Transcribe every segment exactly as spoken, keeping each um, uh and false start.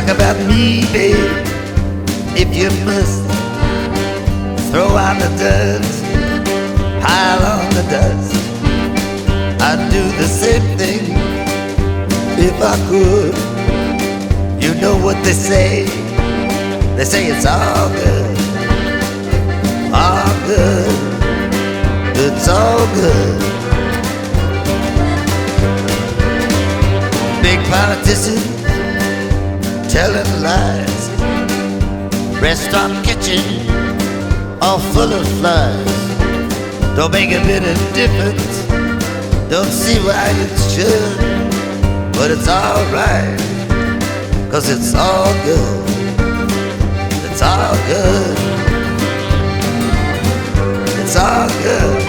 about me, babe, if you must. Throw on the dust, pile on the dust. I'd do the same thing if I could. You know what they say, they say it's all good, all good, it's all good. Big politicians telling lies, restaurant kitchen all full of flies. Don't make a bit of difference, don't see why it should, but it's alright, 'cause it's all good, it's all good, it's all good.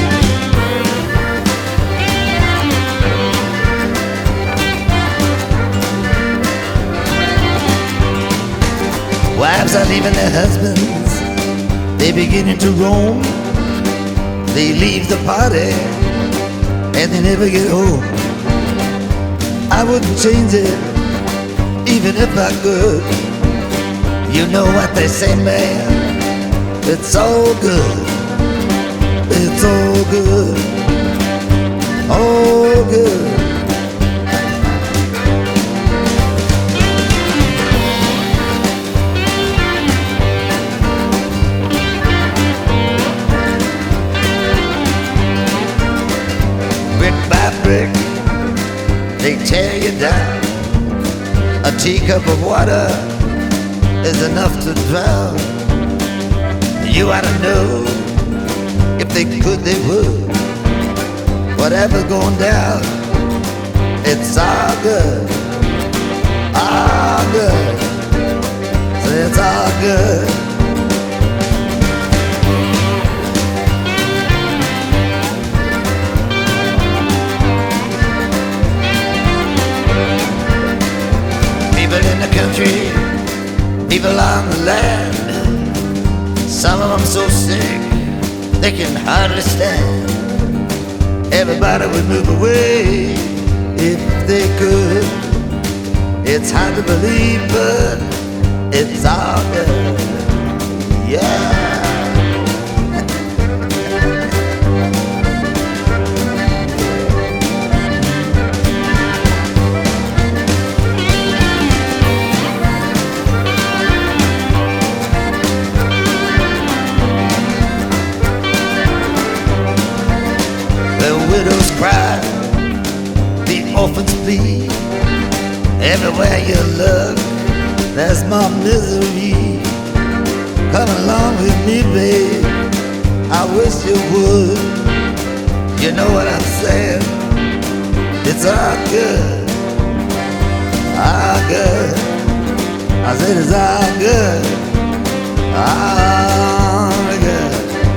Wives are leaving their husbands, they beginning to roam. They leave the party and they never get home. I wouldn't change it even if I could. You know what they say, man, it's all good, it's all good, all good. They tear you down. A teacup of water is enough to drown. You ought to know, if they could, they would. Whatever's going down, it's all good, all good. So it's all good. People in the country, people on the land, some of them so sick they can hardly stand. Everybody would move away if they could. It's hard to believe, but it's all good, yeah. The widows cry, the orphans plead. Everywhere you look, there's more misery. Come along with me, babe, I wish you would. You know what I'm saying, it's all good, all good. I said it's all good, all good.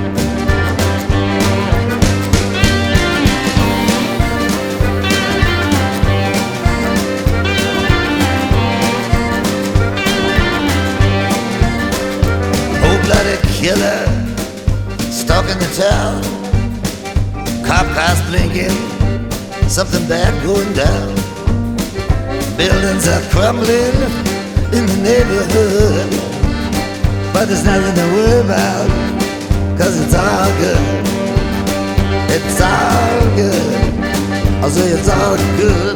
Bloody killer stalking the town, cop cars blinking, something bad going down. Buildings are crumbling in the neighborhood, but there's nothing to worry about, 'cause it's all good, it's all good. I'll say it's all good.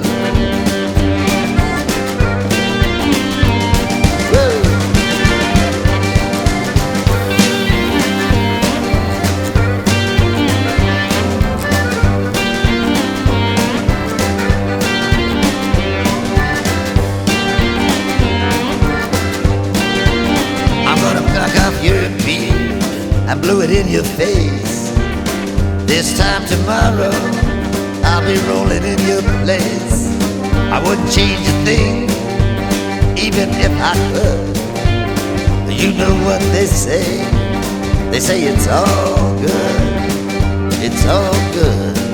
Your beard and blew it in your face. This time tomorrow I'll be rolling in your place. I wouldn't change a thing even if I could. You know what they say, they say it's all good, it's all good.